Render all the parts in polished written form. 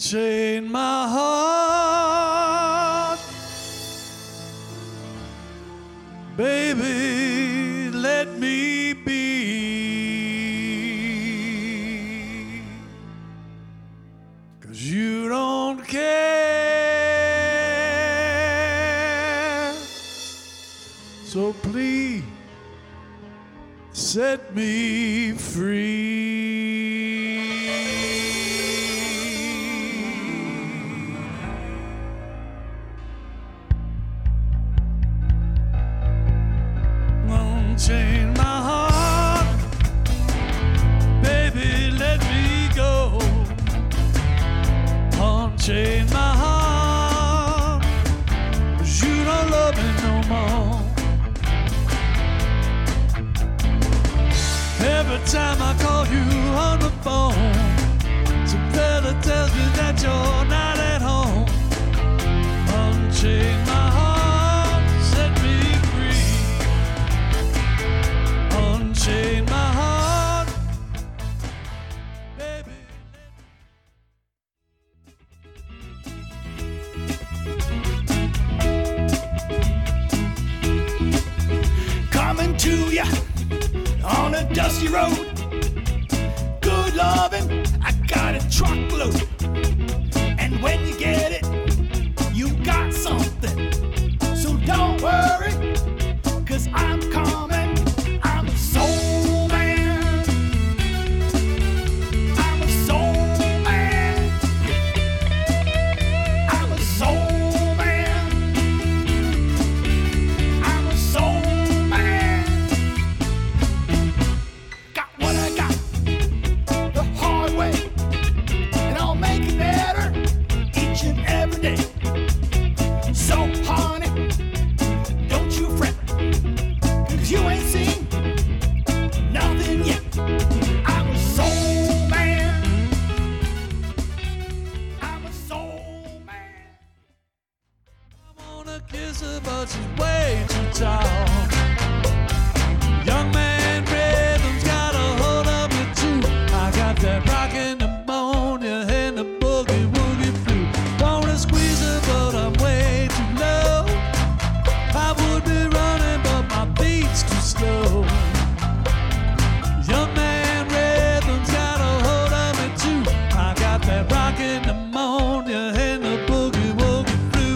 Unchain my heart, baby, let me be, 'cause you don't care, so please set me free. Unchain my heart, baby, let me go. Unchain my heart, 'cause you don't love me no more. Every time I call you on the phone, some fella tells me that you're not at home. Unchain my heart, set me free. Unchain my heart, baby. Coming to ya on a dusty road, good loving, I got a truckload. And when you get it, you got something. So don't worry, 'cause I'm coming. I'm a soul man. I'm a soul man. I'm a soul man. I'm a soul man. Got what I got the hard way, and I'll make it better each and every day. So honey, don't you fret, 'cause you ain't seen nothing yet. I'm a soul man. I'm a soul man. I wanna kiss her, but she's way too tall. Young man rhythm's got a hold of me too. I got that rockin' pneumonia and the boogie woogie flu. Wanna squeeze her, but I'm way too low. I would be running, but my beat's too slow. Young man rhythm's got a hold of me too. I got that rockin' pneumonia and the boogie woogie flu.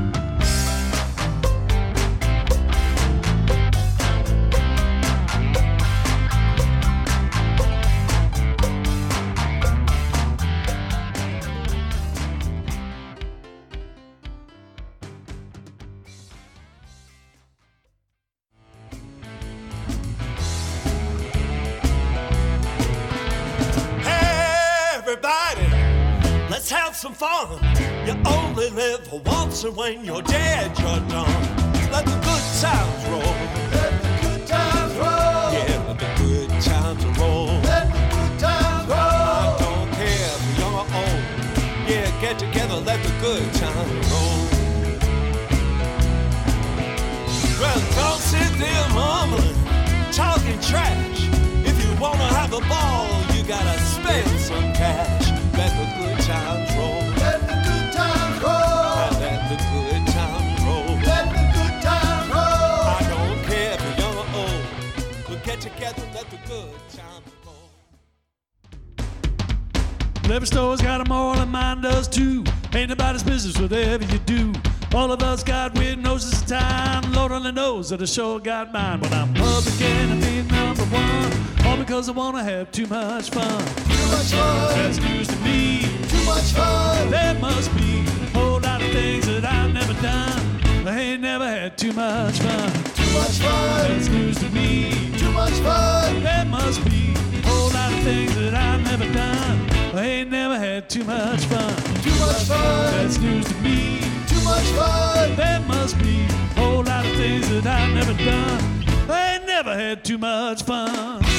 Everybody, let's have some fun. You only live once, and when you're dead, you're done. Let the good times roll. Let the good times roll. Yeah, let the good times roll. Let the good times roll. I don't care if you're young or old. Yeah, get together, let the good times roll. Well, don't sit there mumbling, talking trash. If you wanna have a ball, you gotta spend some cash. Let the good times roll. Let the good times roll. Let the good times roll. Let the good times roll. I don't care if you're young or old. We'll get together, let the good times roll. Every store's got a moral and mine does too. Ain't nobody's business whatever you do. All of us got weird noses of time. Lord only knows that I sure got mine. When I'm public enemy number one, all because I wanna have too much fun. Too much fun. That's news to me. Too much fun. There must be a whole lot of things that I've never done. I ain't never had too much fun. Too much fun. That's news to me. Too much fun. There must be a whole lot of things that I've never done. I ain't never had too much fun. Too much fun. That's news to me. Too much fun. There must be a whole lot of things that I've never done. I ain't never had too much fun.